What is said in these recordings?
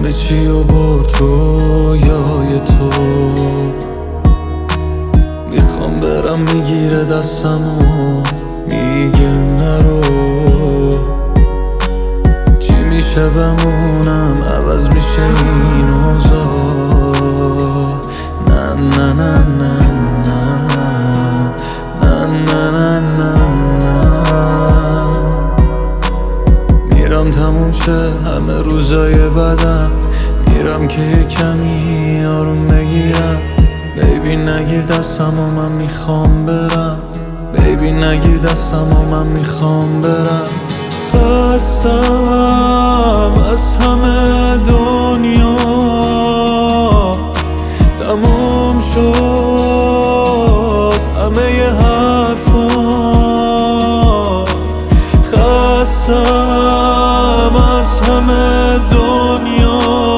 همه چی و برد رویای تو. میخوام برم میگیره دستمو میگه نرو، چی میشه بمونم عوض میشه این اوضاع. نه نه نه نه نه نه نه نه نه. میرم تموم شه همه روزای بدم، میرم که یه کمی آروم بگیرم. بیبی نگیر دستم و من میخوام برم، بیبی نگیر دستم و من میخوام برم. خستم از همه دنیا، تموم شد همه ی حرفا. خستم از همه دنیا،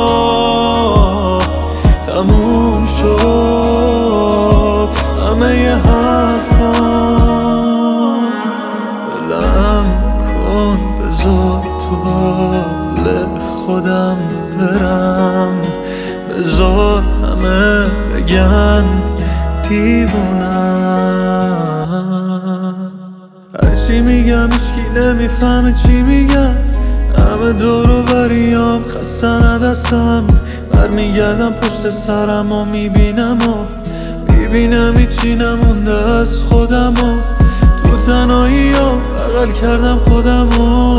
تموم شد همه ی حرفا. ولم کن بذار تو حال خودم برم، بذار همه بگن دیوونم. هرچی میگم هیچکی نمیفهمه چی میگم، همه دور و بریام خستن دستم. برمیگردم پشت سرم و میبینم هیچی نمونده از خودم و تو تنهایی ها بغل کردم خودم و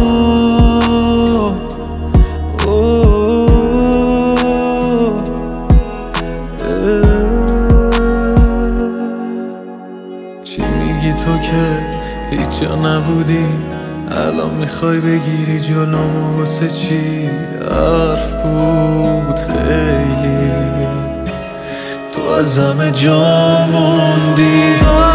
چی میگی تو که هیچ جا نبودی، الان میخوای بگیری جلومو؟ واسه چی؟ حرف بود خیلی، تو از همه جا موندی.